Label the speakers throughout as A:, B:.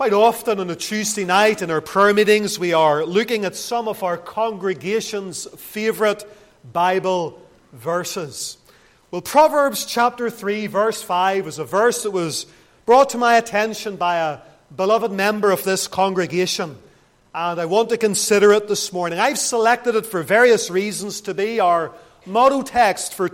A: Quite often on a Tuesday night in our prayer meetings, we are looking at some of our congregation's favourite Bible verses. Well, Proverbs chapter 3, verse 5 is a verse that was brought to my attention by a beloved member of this congregation, and I want to consider it this morning. I've selected it for various reasons to be our motto text for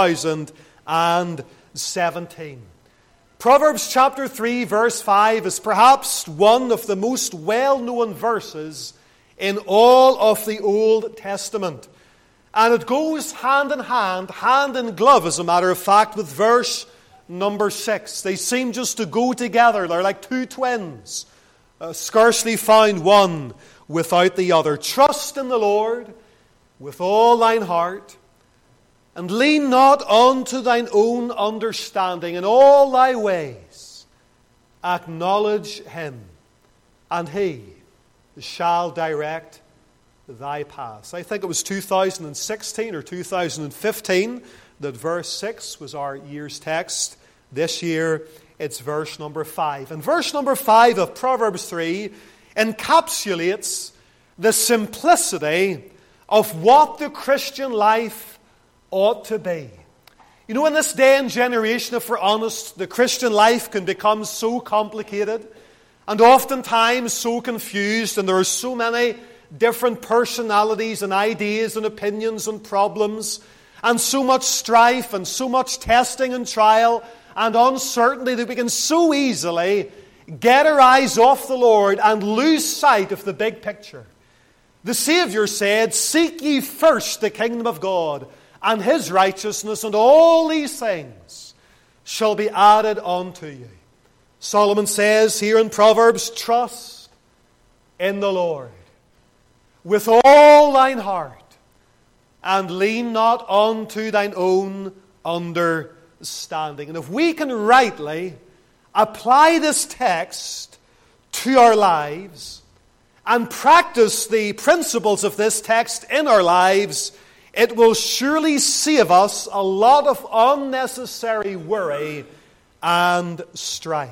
A: 2017. Proverbs chapter 3, verse 5 is perhaps one of the most well-known verses in all of the Old Testament. And it goes hand in glove, as a matter of fact, with verse number 6. They seem just to go together. They're like two twins, scarcely found one without the other. Trust in the Lord with all thine heart, and lean not unto thine own understanding. In all thy ways acknowledge him, and he shall direct thy paths. I think it was 2016 or 2015 that verse 6 was our year's text. This year it's verse number 5. And verse number 5 of Proverbs 3 encapsulates the simplicity of what the Christian life ought to be. You know, in this day and generation, if we're honest, the Christian life can become so complicated and oftentimes so confused, and there are so many different personalities and ideas and opinions and problems, and so much strife and so much testing and trial and uncertainty that we can so easily get our eyes off the Lord and lose sight of the big picture. The Savior said, "Seek ye first the kingdom of God and his righteousness, and all these things shall be added unto you." Solomon says here in Proverbs, "Trust in the Lord with all thine heart, and lean not unto thine own understanding." And if we can rightly apply this text to our lives and practice the principles of this text in our lives, it will surely save us a lot of unnecessary worry and strife.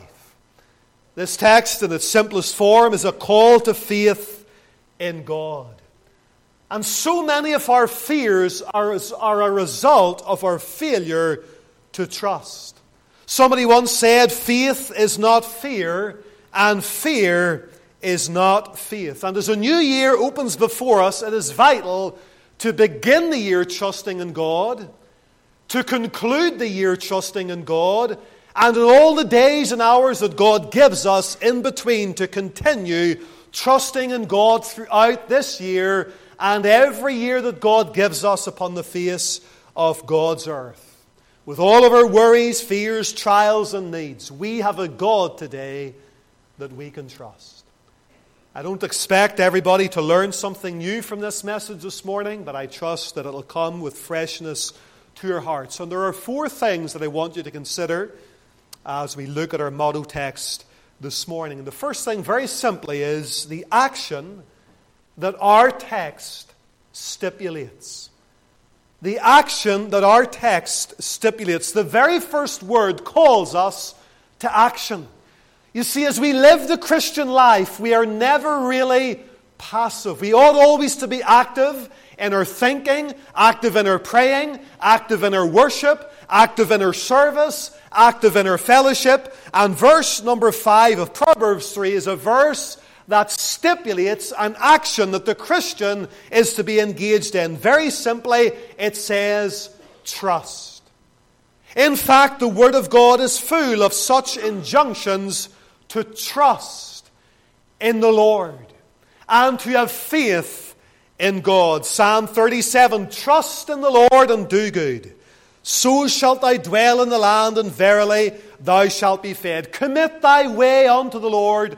A: This text, in its simplest form, is a call to faith in God. And so many of our fears are a result of our failure to trust. Somebody once said, "Faith is not fear, and fear is not faith." And as a new year opens before us, it is vital to begin the year trusting in God, to conclude the year trusting in God, and in all the days and hours that God gives us in between, to continue trusting in God throughout this year and every year that God gives us upon the face of God's earth. With all of our worries, fears, trials, and needs, we have a God today that we can trust. I don't expect everybody to learn something new from this message this morning, but I trust that it'll come with freshness to your hearts. And there are four things that I want you to consider as we look at our motto text this morning. And the first thing, very simply, is the action that our text stipulates. The action that our text stipulates. The very first word calls us to action. You see, as we live the Christian life, we are never really passive. We ought always to be active in our thinking, active in our praying, active in our worship, active in our service, active in our fellowship. And verse number 5 of Proverbs 3 is a verse that stipulates an action that the Christian is to be engaged in. Very simply, it says, trust. In fact, the Word of God is full of such injunctions to trust in the Lord and to have faith in God. Psalm 37, "Trust in the Lord and do good. So shalt thou dwell in the land, and verily thou shalt be fed. Commit thy way unto the Lord.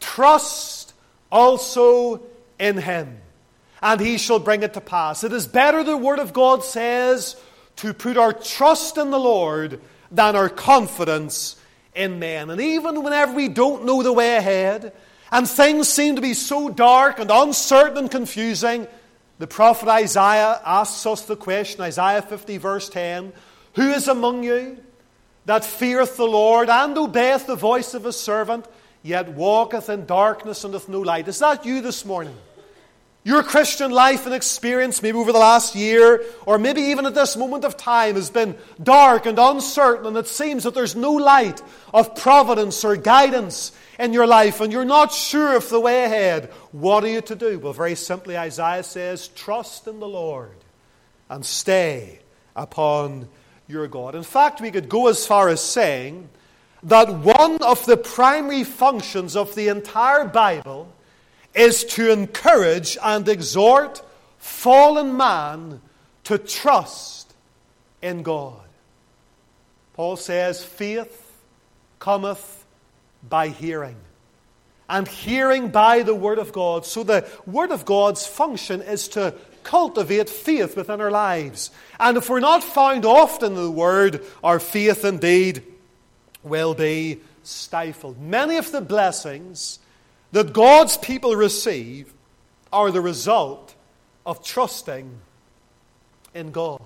A: Trust also in him, and he shall bring it to pass." It is better, the Word of God says, to put our trust in the Lord than our confidence in men. And even whenever we don't know the way ahead, and things seem to be so dark and uncertain and confusing, the prophet Isaiah asks us the question, Isaiah 50 verse 10, "Who is among you that feareth the Lord, and obeyeth the voice of his servant? yet walketh in darkness and hath no light. Is that you this morning? Your Christian life and experience, maybe over the last year, or maybe even at this moment of time, has been dark and uncertain, and it seems that there's no light of providence or guidance in your life, and you're not sure of the way ahead. What are you to do? Well, very simply, Isaiah says, trust in the Lord and stay upon your God. In fact, we could go as far as saying that one of the primary functions of the entire Bible is to encourage and exhort fallen man to trust in God. Paul says, faith cometh by hearing, and hearing by the Word of God. So the Word of God's function is to cultivate faith within our lives. And if we're not found often in the Word, our faith indeed will be stifled. Many of the blessings that God's people receive are the result of trusting in God.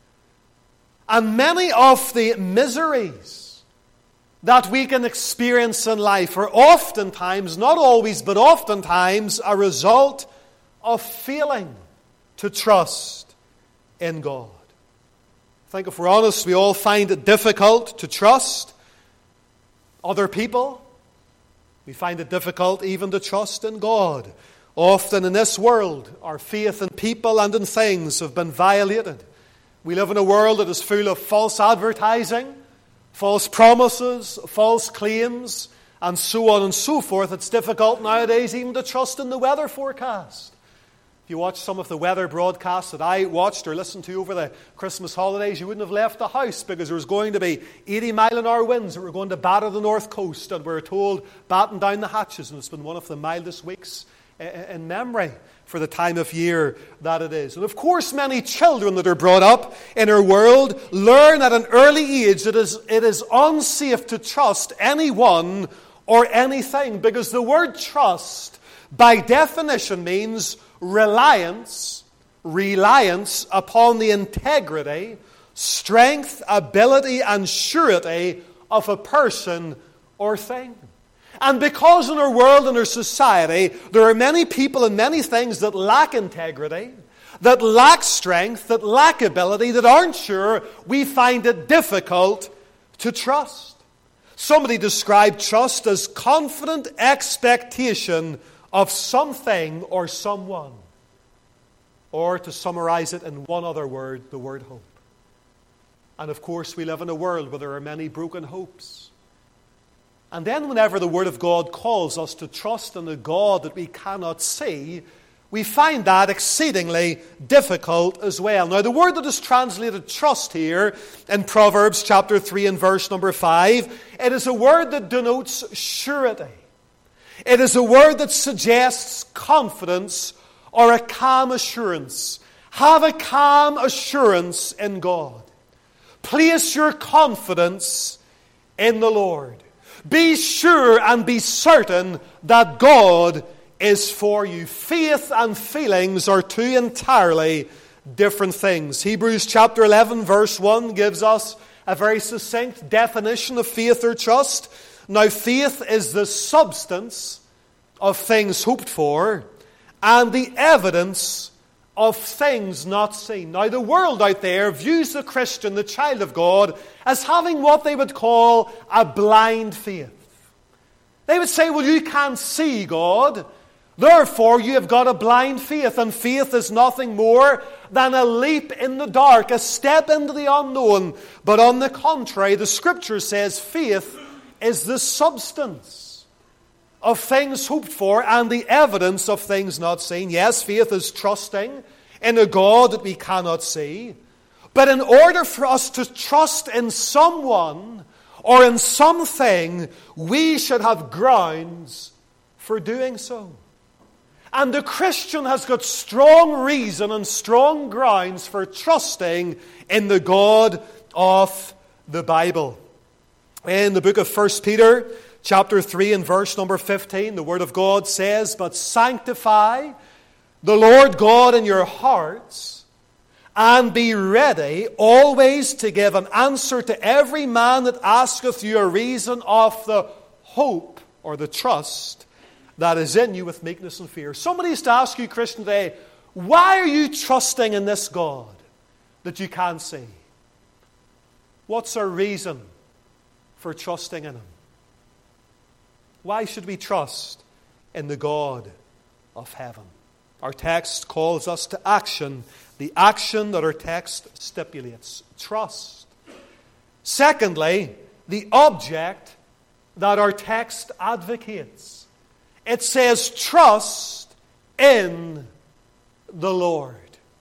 A: And many of the miseries that we can experience in life are oftentimes, not always, but oftentimes a result of failing to trust in God. I think if we're honest, we all find it difficult to trust other people. We find it difficult even to trust in God. Often in this world, our faith in people and in things have been violated. We live in a world that is full of false advertising, false promises, false claims, and so on and so forth. It's difficult nowadays even to trust in the weather forecast. If you watch some of the weather broadcasts that I watched or listened to over the Christmas holidays, you wouldn't have left the house because there was going to be 80-mile-an-hour winds that were going to batter the north coast, and we were told, batten down the hatches. And it's been one of the mildest weeks in memory for the time of year that it is. And of course, many children that are brought up in our world learn at an early age that it is unsafe to trust anyone or anything, because the word trust, by definition, means reliance upon the integrity, strength, ability, and surety of a person or thing. And because in our world and our society, there are many people and many things that lack integrity, that lack strength, that lack ability, that aren't sure, we find it difficult to trust. Somebody described trust as confident expectation of something or someone. Or to summarize it in one other word, the word hope. And of course, we live in a world where there are many broken hopes. And then whenever the Word of God calls us to trust in a God that we cannot see, we find that exceedingly difficult as well. Now, the word that is translated trust here in Proverbs chapter 3 and verse number 5, it is a word that denotes surety. It is a word that suggests confidence or a calm assurance. Have a calm assurance in God. Place your confidence in the Lord. Be sure and be certain that God is for you. Faith and feelings are two entirely different things. Hebrews chapter 11 verse 1 gives us a very succinct definition of faith or trust. Now, faith is the substance of things hoped for and the evidence of things not seen. Now, the world out there views the Christian, the child of God, as having what they would call a blind faith. They would say, well, you can't see God, therefore you have got a blind faith. And faith is nothing more than a leap in the dark, a step into the unknown. But on the contrary, the Scripture says faith is the substance of things hoped for and the evidence of things not seen. Yes, faith is trusting in a God that we cannot see. But in order for us to trust in someone or in something, we should have grounds for doing so. And the Christian has got strong reason and strong grounds for trusting in the God of the Bible. In the book of 1 Peter, chapter 3 and verse number 15, the Word of God says, "But sanctify the Lord God in your hearts, and be ready always to give an answer to every man that asketh you a reason of the hope or the trust that is in you with meekness and fear. Somebody is to ask you, Christian, today, why are you trusting in this God that you can't see? What's our reason for trusting in Him? Why should we trust in the God of heaven? Our text calls us to action, the action that our text stipulates, trust. Secondly, the object that our text advocates. It says, trust in the Lord.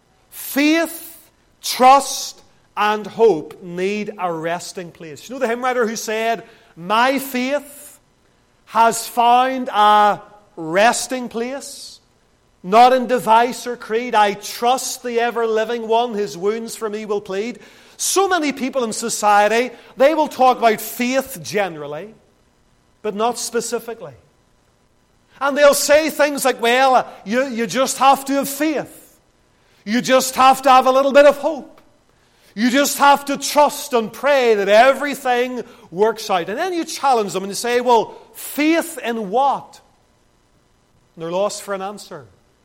A: Faith, trust, and hope need a resting place. You know the hymn writer who said, my faith has found a resting place, not in device or creed. I trust the ever-living one, His wounds for me will plead. So many people in society, they will talk about faith generally, but not specifically. And they'll say things like, well, you just have to have faith. You just have to have a little bit of hope. You just have to trust and pray that everything works out. And then you challenge them and you say, well, faith in what? And they're lost for an answer.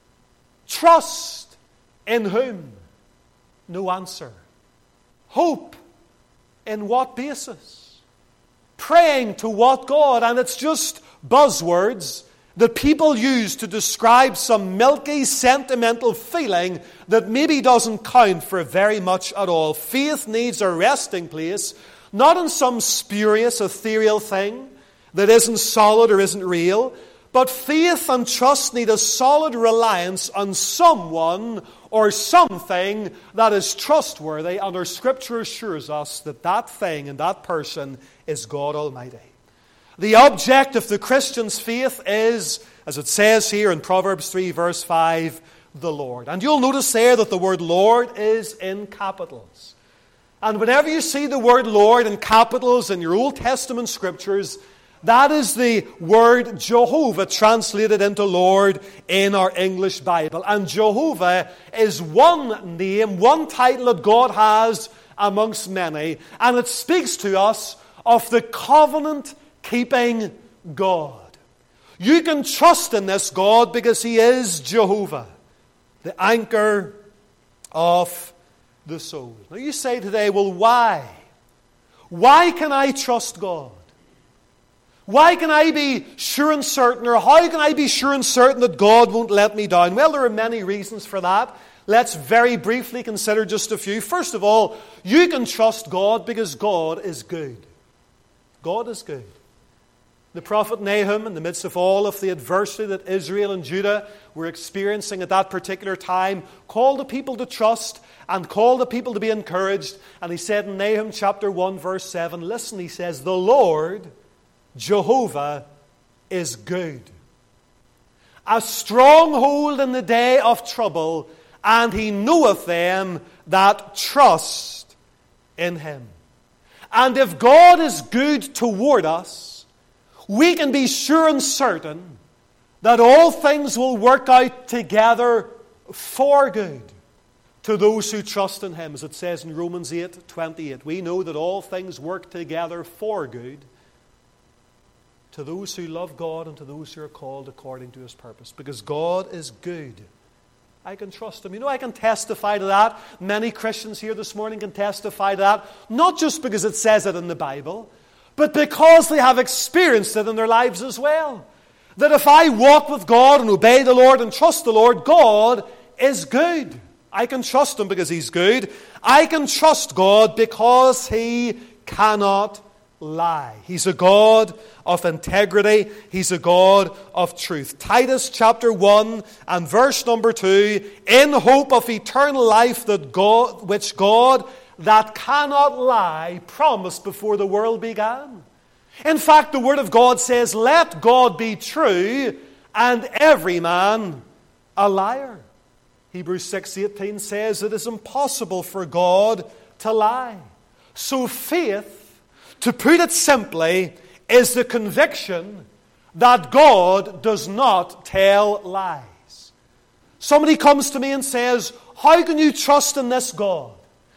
A: Trust in whom? No answer. Hope in what basis? Praying to what God? And it's just buzzwords that people use to describe some milky, sentimental feeling that maybe doesn't count for very much at all. Faith needs a resting place, not in some spurious, ethereal thing that isn't solid or isn't real, but faith and trust need a solid reliance on someone or something that is trustworthy, and our Scripture assures us that that thing and that person is God Almighty. The object of the Christian's faith is, as it says here in Proverbs 3 verse 5, the Lord. And you'll notice there that the word Lord is in capitals. And whenever you see the word Lord in capitals in your Old Testament Scriptures, that is the word Jehovah translated into Lord in our English Bible. And Jehovah is one name, one title that God has amongst many. And it speaks to us of the covenant-keeping God. You can trust in this God because He is Jehovah, the anchor of the soul. Now you say today, well, why? Why can I trust God? Why can I be sure and certain, or how can I be sure and certain that God won't let me down? Well, there are many reasons for that. Let's very briefly consider just a few. First of all, you can trust God because God is good. God is good. The prophet Nahum, in the midst of all of the adversity that Israel and Judah were experiencing at that particular time, called the people to trust and called the people to be encouraged. And he said in Nahum chapter 1 verse 7, listen, he says, the Lord, Jehovah, is good, a stronghold in the day of trouble, and He knoweth them that trust in Him. And if God is good toward us, we can be sure and certain that all things will work out together for good to those who trust in Him. As it says in Romans 8:28, we know that all things work together for good to those who love God and to those who are called according to His purpose. Because God is good. I can trust Him. You know, I can testify to that. Many Christians here this morning can testify to that. Not just because it says it in the Bible, but because they have experienced it in their lives as well. That if I walk with God and obey the Lord and trust the Lord, God is good. I can trust Him because He's good. I can trust God because He cannot lie. He's a God of integrity. He's a God of truth. Titus chapter 1 and verse number 2, in hope of eternal life which God that cannot lie promised before the world began. In fact, the Word of God says, let God be true and every man a liar. Hebrews 6:18 says it is impossible for God to lie. So faith, to put it simply, is the conviction that God does not tell lies. Somebody comes to me and says, how can you trust in this God?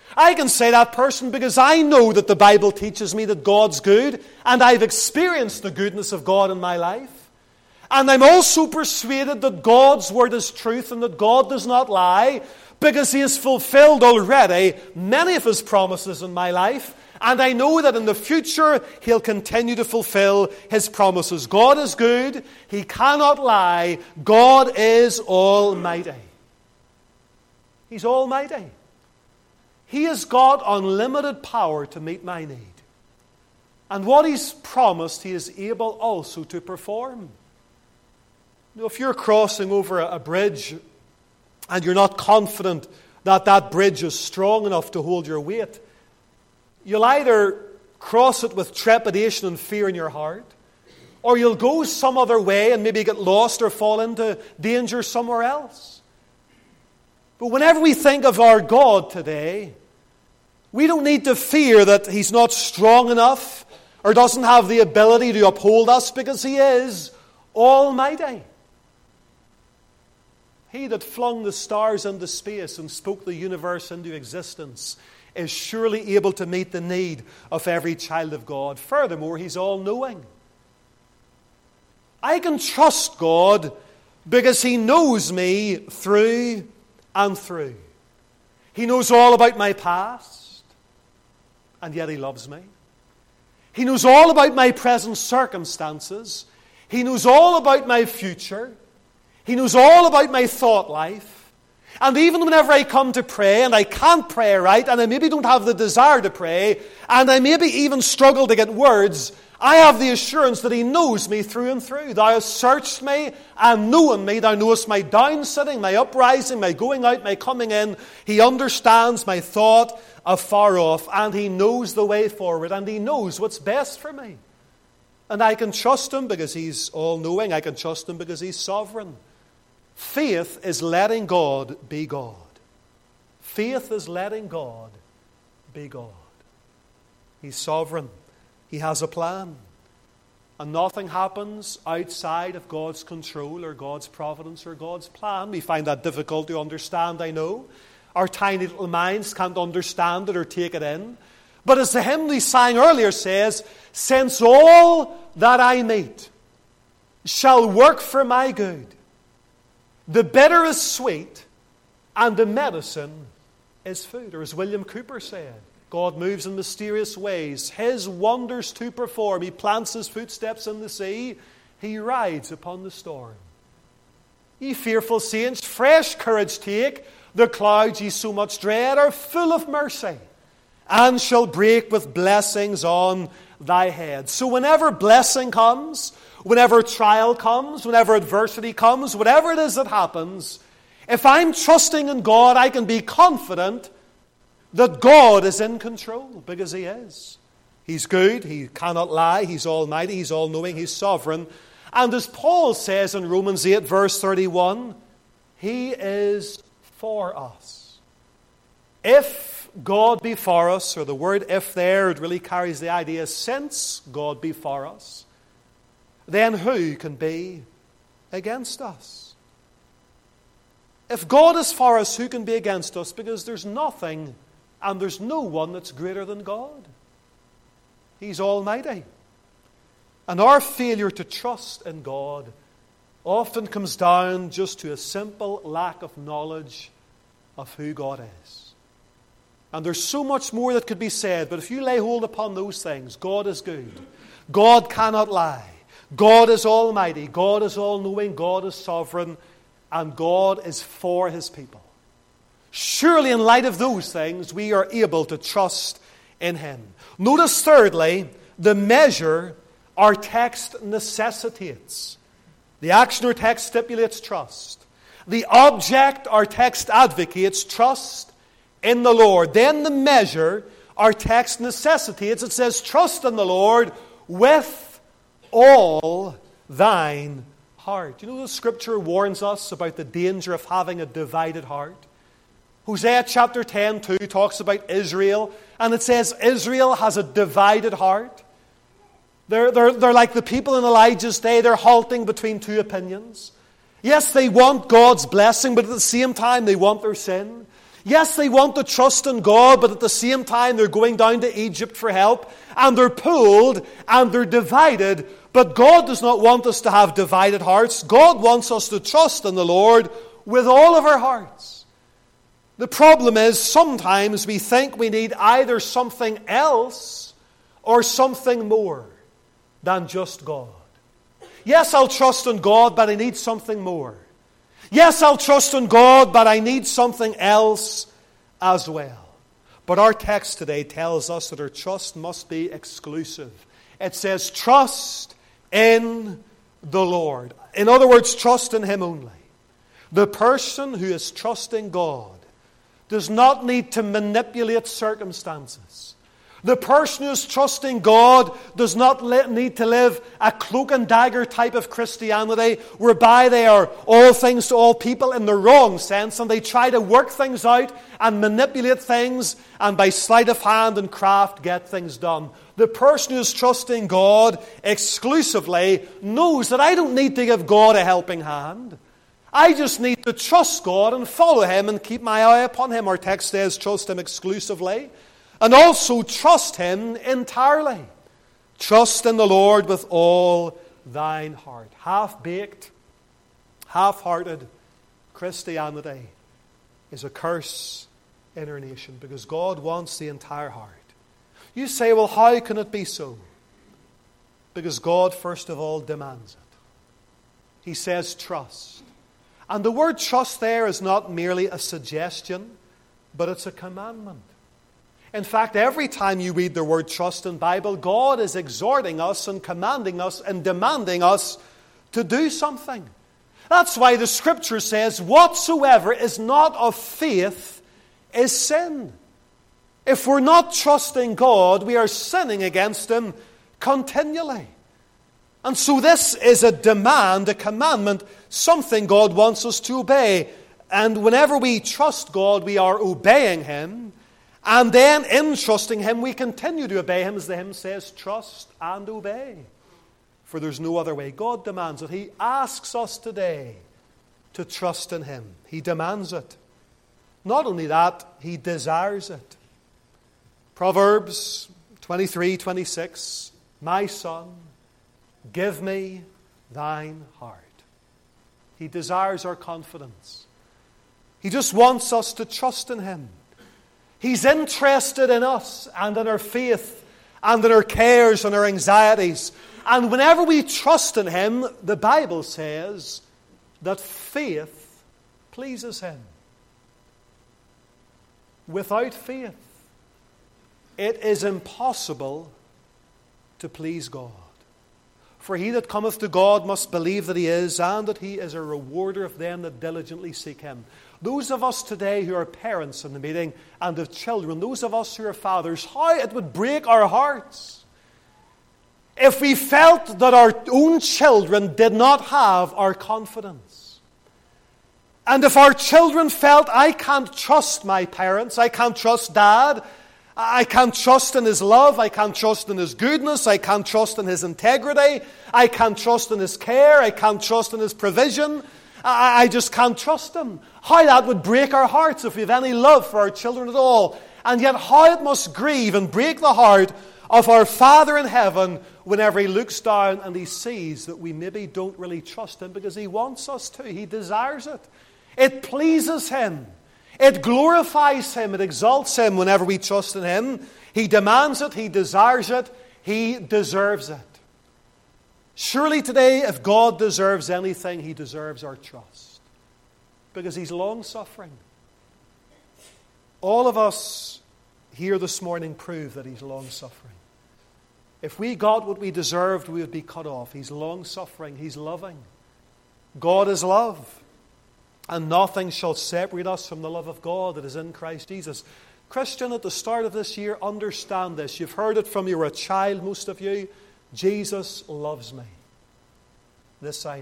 A: I can say that person because I know that the Bible teaches me that God's good, and I've experienced the goodness of God in my life. And I'm also persuaded that God's word is truth and that God does not lie, because He has fulfilled already many of His promises in my life. And I know that in the future He'll continue to fulfill His promises. God is good. He cannot lie. God is almighty. He's almighty. He has got unlimited power to meet my need. And what He's promised, He is able also to perform. You know, if you're crossing over a bridge and you're not confident that that bridge is strong enough to hold your weight, you'll either cross it with trepidation and fear in your heart, or you'll go some other way and maybe get lost or fall into danger somewhere else. But whenever we think of our God today, we don't need to fear that He's not strong enough or doesn't have the ability to uphold us, because He is almighty. He that flung the stars into space and spoke the universe into existence is surely able to meet the need of every child of God. Furthermore, He's all-knowing. I can trust God because He knows me through and through. He knows all about my past, and yet He loves me. He knows all about my present circumstances. He knows all about my future. He knows all about my thought life. And even whenever I come to pray, and I can't pray right, and I maybe don't have the desire to pray, and I maybe even struggle to get words, I have the assurance that He knows me through and through. Thou hast searched me and known me. Thou knowest my downsitting, my uprising, my going out, my coming in. He understands my thought afar off, and He knows the way forward, and He knows what's best for me. And I can trust Him because He's all-knowing. I can trust Him because He's sovereign. Faith is letting God be God. Faith is letting God be God. He's sovereign. He has a plan. And nothing happens outside of God's control or God's providence or God's plan. We find that difficult to understand, I know. Our tiny little minds can't understand it or take it in. But as the hymn we sang earlier says, since all that I meet shall work for my good, the bitter is sweet, and the medicine is food. Or as William Cooper said, God moves in mysterious ways, His wonders to perform. He plants His footsteps in the sea, He rides upon the storm. Ye fearful saints, fresh courage take, the clouds ye so much dread are full of mercy, and shall break with blessings on thy head. So whenever blessing comes, whenever trial comes, whenever adversity comes, whatever it is that happens, if I'm trusting in God, I can be confident that God is in control, because He is. He's good, He cannot lie, He's almighty, He's all-knowing, He's sovereign. And as Paul says in Romans 8, verse 31, He is for us. If God be for us, or the word if there, it really carries the idea, since God be for us, then who can be against us? If God is for us, who can be against us? Because there's nothing and there's no one that's greater than God. He's almighty. And our failure to trust in God often comes down just to a simple lack of knowledge of who God is. And there's so much more that could be said, but if you lay hold upon those things, God is good. God cannot lie. God is almighty. God is all-knowing. God is sovereign. And God is for His people. Surely in light of those things, we are able to trust in Him. Notice thirdly, the measure our text necessitates. The action our text stipulates trust. The object our text advocates trust in the Lord. Then the measure our text necessitates, it says, trust in the Lord with all thine heart. You know, the Scripture warns us about the danger of having a divided heart. Hosea chapter 10:2 talks about Israel, and it says Israel has a divided heart. They're like the people in Elijah's day. They're halting between two opinions. Yes, they want God's blessing, but at the same time they want their sin. Yes, they want to trust in God, but at the same time they're going down to Egypt for help, and they're pulled, and they're divided. But God does not want us to have divided hearts. God wants us to trust in the Lord with all of our hearts. The problem is sometimes we think we need either something else or something more than just God. Yes, I'll trust in God, but I need something more. Yes, I'll trust in God, but I need something else as well. But our text today tells us that our trust must be exclusive. It says, trust in the Lord. In other words, trust in Him only. The person who is trusting God does not need to manipulate circumstances. The person who is trusting God does not need to live a cloak and dagger type of Christianity whereby they are all things to all people in the wrong sense, and they try to work things out and manipulate things and by sleight of hand and craft get things done. The person who is trusting God exclusively knows that I don't need to give God a helping hand. I just need to trust God and follow Him and keep my eye upon Him. Our text says trust Him exclusively. And also trust Him entirely. Trust in the Lord with all thine heart. Half-baked, half-hearted Christianity is a curse in our nation because God wants the entire heart. You say, well, how can it be so? Because God, first of all, demands it. He says trust. And the word trust there is not merely a suggestion, but it's a commandment. In fact, every time you read the word trust in the Bible, God is exhorting us and commanding us and demanding us to do something. That's why the Scripture says, whatsoever is not of faith is sin. If we're not trusting God, we are sinning against Him continually. And so this is a demand, a commandment, something God wants us to obey. And whenever we trust God, we are obeying Him. And then in trusting Him, we continue to obey Him, as the hymn says, trust and obey. For there's no other way. God demands it. He asks us today to trust in Him. He demands it. Not only that, He desires it. Proverbs 23:26, my son, give me thine heart. He desires our confidence. He just wants us to trust in Him. He's interested in us and in our faith and in our cares and our anxieties. And whenever we trust in Him, the Bible says that faith pleases Him. Without faith, it is impossible to please God. For he that cometh to God must believe that He is, and that He is a rewarder of them that diligently seek Him. Those of us today who are parents in the meeting and have children, those of us who are fathers, how it would break our hearts if we felt that our own children did not have our confidence. And if our children felt, I can't trust my parents, I can't trust Dad, I can't trust in His love, I can't trust in His goodness, I can't trust in His integrity, I can't trust in His care, I can't trust in His provision, I just can't trust Him. How that would break our hearts if we have any love for our children at all. And yet how it must grieve and break the heart of our Father in heaven whenever He looks down and He sees that we maybe don't really trust Him, because He wants us to. He desires it. It pleases Him. It glorifies Him. It exalts Him whenever we trust in Him. He demands it. He desires it. He deserves it. Surely today, if God deserves anything, He deserves our trust. Because He's long-suffering. All of us here this morning prove that He's long-suffering. If we got what we deserved, we would be cut off. He's long-suffering. He's loving. God is love. And nothing shall separate us from the love of God that is in Christ Jesus. Christian, at the start of this year, understand this. You've heard it from you were a child, most of you. Jesus loves me. This I know.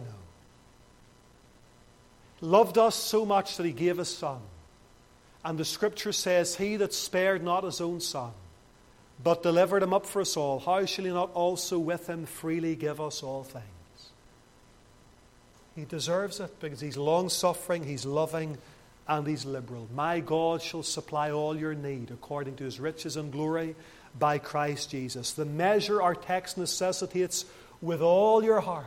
A: Loved us so much that He gave His Son. And the Scripture says, He that spared not His own Son, but delivered Him up for us all, how shall He not also with Him freely give us all things? He deserves it because He's long-suffering, He's loving, and He's liberal. My God shall supply all your need according to His riches and glory by Christ Jesus. The measure our text necessitates with all your heart.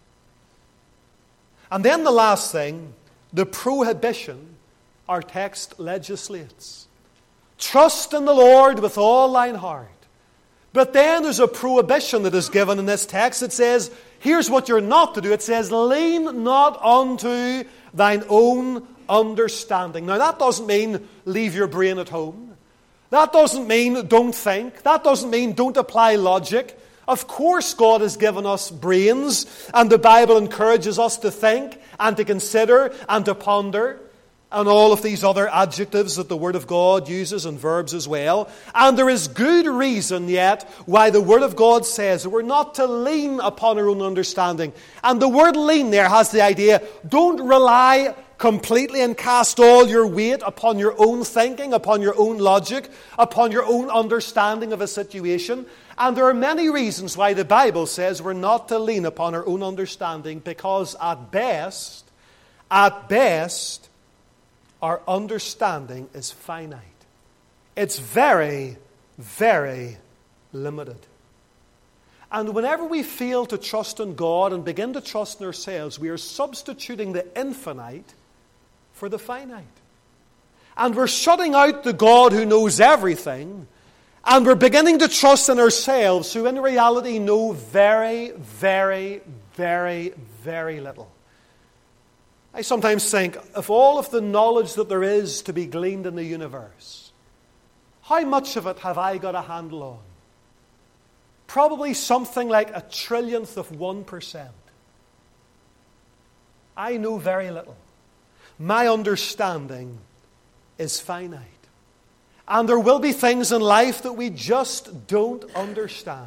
A: And then the last thing, the prohibition our text legislates. Trust in the Lord with all thine heart. But then there's a prohibition that is given in this text. It says, here's what you're not to do. It says, lean not unto thine own understanding. Now that doesn't mean leave your brain at home. That doesn't mean don't think. That doesn't mean don't apply logic. Of course God has given us brains, and the Bible encourages us to think and to consider and to ponder, and all of these other adjectives that the Word of God uses, and verbs as well. And there is good reason yet why the Word of God says that we're not to lean upon our own understanding. And the word lean there has the idea, don't rely completely and cast all your weight upon your own thinking, upon your own logic, upon your own understanding of a situation. And there are many reasons why the Bible says we're not to lean upon our own understanding, because at best, our understanding is finite. It's very, very limited. And whenever we fail to trust in God and begin to trust in ourselves, we are substituting the infinite for the finite. And we're shutting out the God who knows everything, and we're beginning to trust in ourselves, who in reality know very, very, very, very little. I sometimes think, of all of the knowledge that there is to be gleaned in the universe, how much of it have I got a handle on? Probably something like 1/1,000,000,000. I know very little. My understanding is finite. And there will be things in life that we just don't understand.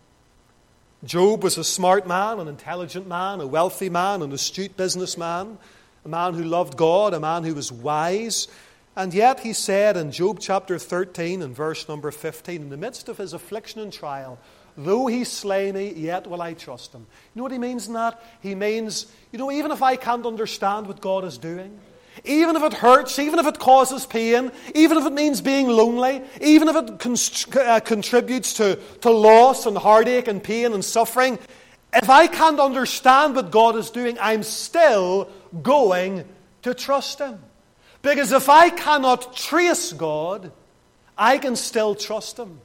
A: Job was a smart man, an intelligent man, a wealthy man, an astute businessman, a man who loved God, a man who was wise. And yet he said in Job chapter 13 and verse number 15, in the midst of his affliction and trial, though he slay me, yet will I trust him. You know what he means in that? He means, even if I can't understand what God is doing, even if it hurts, even if it causes pain, even if it means being lonely, even if it contributes to loss and heartache and pain and suffering, if I can't understand what God is doing, I'm still going to trust Him. Because if I cannot trace God, I can still trust Him.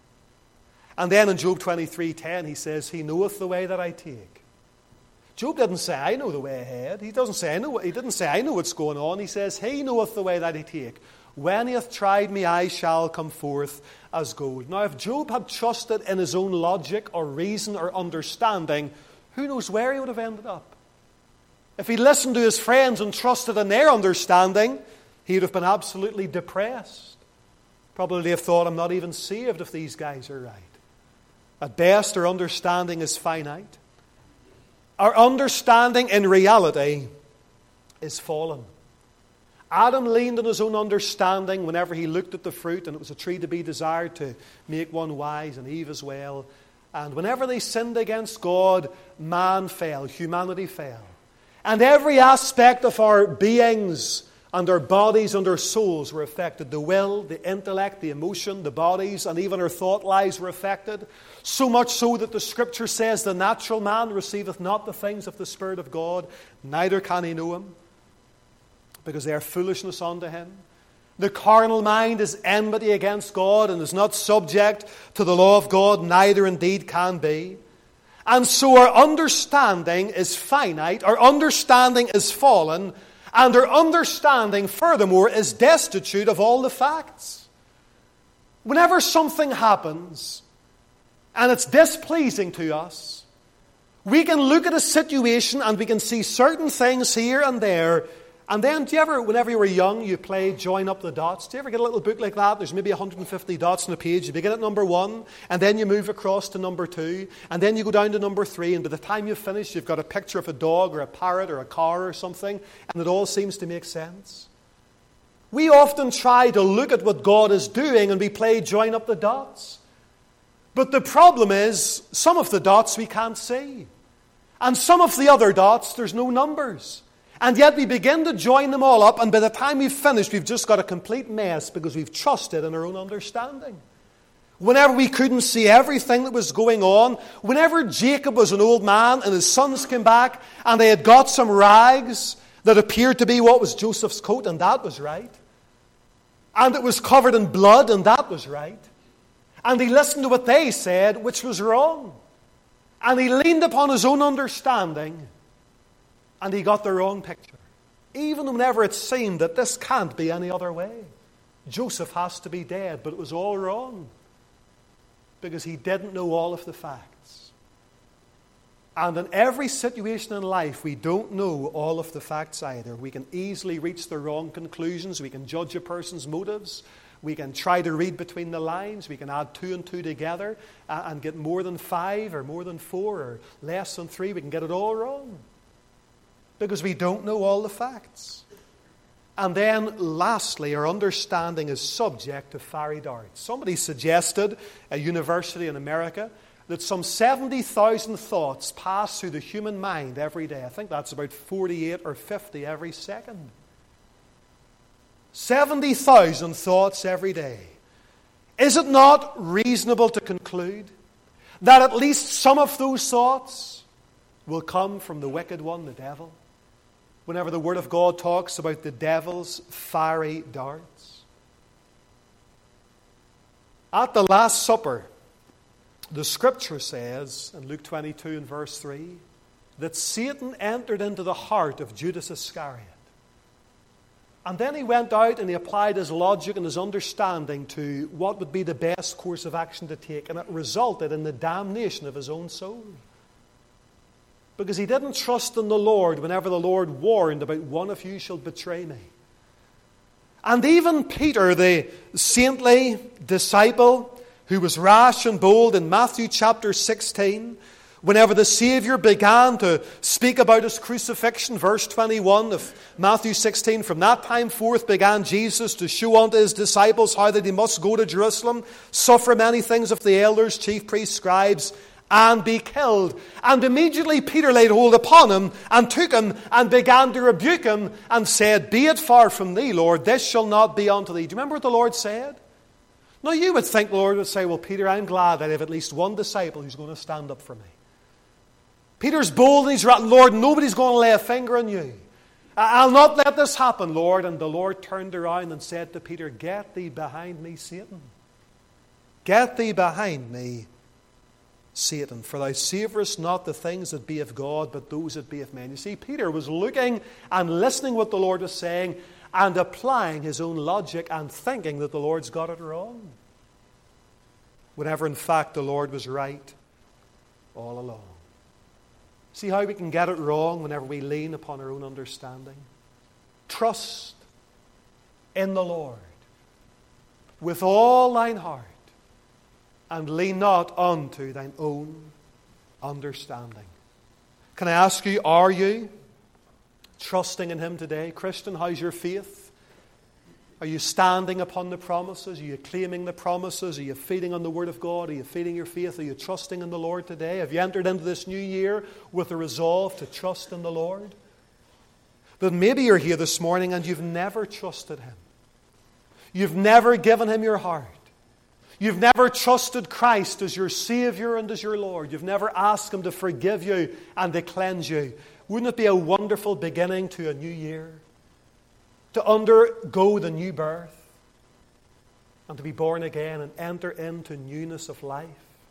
A: And then in Job 23:10, he says, He knoweth the way that I take. Job didn't say, I know the way ahead. He didn't say, I know what's going on. He says, He knoweth the way that I take. When He hath tried me, I shall come forth as gold. Now, if Job had trusted in his own logic or reason or understanding, who knows where he would have ended up? If he listened to his friends and trusted in their understanding, he would have been absolutely depressed. Probably have thought, I'm not even saved if these guys are right. At best, our understanding is finite. Our understanding in reality is fallen. Adam leaned on his own understanding whenever he looked at the fruit, and it was a tree to be desired to make one wise, and Eve as well. And whenever they sinned against God, man fell, humanity fell. And every aspect of our beings and our bodies and our souls were affected. The will, the intellect, the emotion, the bodies, and even our thought lives were affected. So much so that the Scripture says, the natural man receiveth not the things of the Spirit of God, neither can he know Him, because they are foolishness unto him. The carnal mind is enmity against God and is not subject to the law of God, neither indeed can be. And so our understanding is finite, our understanding is fallen, and our understanding, furthermore, is destitute of all the facts. Whenever something happens and it's displeasing to us, we can look at a situation and we can see certain things here and there. And then, do you ever, whenever you were young, you played Join Up the Dots? Do you ever get a little book like that? There's maybe 150 dots on a page. You begin at number 1, and then you move across to number 2, and then you go down to number 3, and by the time you've finished, you've got a picture of a dog or a parrot or a car or something, and it all seems to make sense. We often try to look at what God is doing, and we play Join Up the Dots. But the problem is, some of the dots we can't see. And some of the other dots, there's no numbers. And yet we begin to join them all up, and by the time we've finished, we've just got a complete mess because we've trusted in our own understanding. Whenever we couldn't see everything that was going on, whenever Jacob was an old man and his sons came back and they had got some rags that appeared to be what was Joseph's coat, and that was right. And it was covered in blood, and that was right. And he listened to what they said, which was wrong. And he leaned upon his own understanding, and he got the wrong picture. Even whenever it seemed that this can't be any other way. Joseph has to be dead, but it was all wrong. Because he didn't know all of the facts. And in every situation in life, we don't know all of the facts either. We can easily reach the wrong conclusions. We can judge a person's motives. We can try to read between the lines. We can add 2 and 2 together and get more than 5 or more than 4 or less than 3. We can get it all wrong. Because we don't know all the facts. And then, lastly, our understanding is subject to fiery darts. Somebody suggested, a university in America, that some 70,000 thoughts pass through the human mind every day. I think that's about 48 or 50 every second. 70,000 thoughts every day. Is it not reasonable to conclude that at least some of those thoughts will come from the wicked one, the devil? Whenever the Word of God talks about the devil's fiery darts. At the Last Supper, the Scripture says, in Luke 22 and verse 3, that Satan entered into the heart of Judas Iscariot. And then he went out and he applied his logic and his understanding to what would be the best course of action to take. And it resulted in the damnation of his own soul. Because he didn't trust in the Lord whenever the Lord warned about one of you shall betray me. And even Peter, the saintly disciple who was rash and bold in Matthew chapter 16, whenever the Savior began to speak about his crucifixion, verse 21 of Matthew 16, from that time forth began Jesus to show unto his disciples how that he must go to Jerusalem, suffer many things of the elders, chief priests, scribes, and be killed. And immediately Peter laid hold upon him, and took him, and began to rebuke him, and said, Be it far from thee, Lord, this shall not be unto thee. Do you remember what the Lord said? Now you would think the Lord would say, Well, Peter, I'm glad that I have at least one disciple who's going to stand up for me. Peter's bold and he's right, Lord, nobody's going to lay a finger on you. I'll not let this happen, Lord. And the Lord turned around and said to Peter, Get thee behind me, Satan. Get thee behind me, Satan, for thou savourest not the things that be of God, but those that be of men. You see, Peter was looking and listening what the Lord was saying and applying his own logic and thinking that the Lord's got it wrong. Whenever in fact the Lord was right all along. See how we can get it wrong whenever we lean upon our own understanding? Trust in the Lord with all thine heart, and lean not unto thine own understanding. Can I ask you, are you trusting in Him today? Christian, how's your faith? Are you standing upon the promises? Are you claiming the promises? Are you feeding on the Word of God? Are you feeding your faith? Are you trusting in the Lord today? Have you entered into this new year with a resolve to trust in the Lord? But maybe you're here this morning and you've never trusted Him. You've never given Him your heart. You've never trusted Christ as your Savior and as your Lord. You've never asked Him to forgive you and to cleanse you. Wouldn't it be a wonderful beginning to a new year? To undergo the new birth and to be born again and enter into newness of life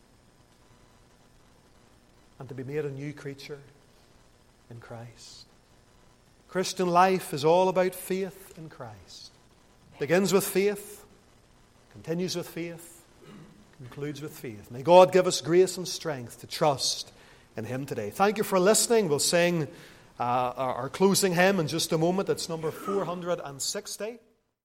A: and to be made a new creature in Christ. Christian life is all about faith in Christ. Begins with faith, continues with faith, concludes with faith. May God give us grace and strength to trust in Him today. Thank you for listening. We'll sing our closing hymn in just a moment. It's number 460.